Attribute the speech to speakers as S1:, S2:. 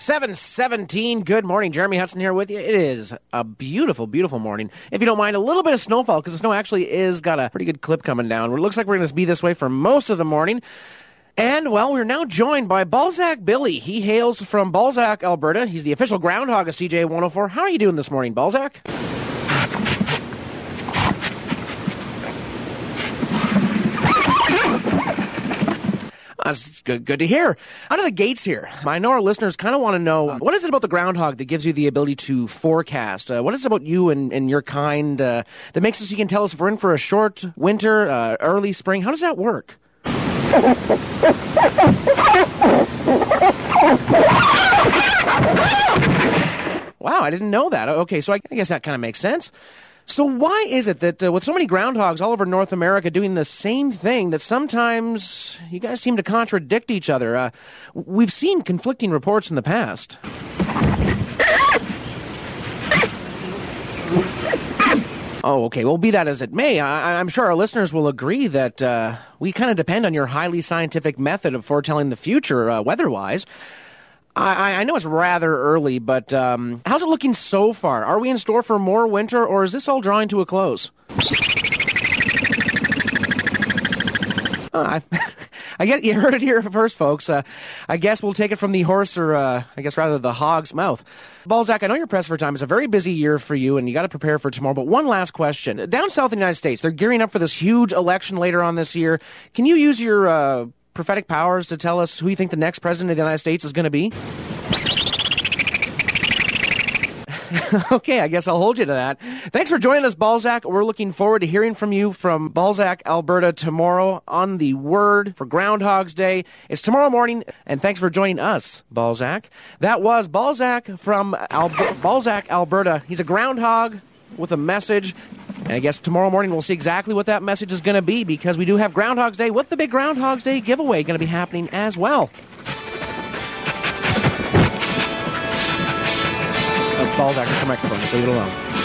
S1: 7:17. Good morning. Jeremy Hudson here with you. It is a beautiful, beautiful morning. If you don't mind, a little bit of snowfall, because the snow actually is got a pretty good clip coming down. It looks like we're going to be this way for most of the morning. And, well, we're now joined by Balzac Billy. He hails from Balzac, Alberta. He's the official groundhog of CJ 104. How are you doing this morning, Balzac? That's good to hear. Out of the gates here, I know our listeners kind of want to know, what is it about the groundhog that gives you the ability to forecast? What is it about you and your kind that makes us, you can tell us if we're in for a short winter, early spring? How does that work? Wow, I didn't know that. Okay, so I guess that kind of makes sense. So why is it that with so many groundhogs all over North America doing the same thing that sometimes you guys seem to contradict each other? We've seen conflicting reports in the past. Oh, okay. Well, be that as it may, I'm sure our listeners will agree that we kind of depend on your highly scientific method of foretelling the future weather-wise. I know it's rather early, but how's it looking so far? Are we in store for more winter, or is this all drawing to a close? I guess you heard it here first, folks. I guess we'll take it from the horse, or I guess rather the hog's mouth. Balzac, I know you're pressed for time. It's a very busy year for you, and you got to prepare for tomorrow. But one last question. Down south in the United States, they're gearing up for this huge election later on this year. Can you use your prophetic powers to tell us who you think the next president of the United States is going to be? Okay, I guess I'll hold you to that. Thanks for joining us, Balzac. We're looking forward to hearing from you from Balzac, Alberta, tomorrow on The Word for Groundhog's Day. It's tomorrow morning, and thanks for joining us, Balzac. That was Balzac from Balzac, Alberta. He's a groundhog with a message. And I guess tomorrow morning we'll see exactly what that message is going to be, because we do have Groundhog's Day with the big Groundhog's Day giveaway going to be happening as well. Balzac, it's a microphone, just leave it alone.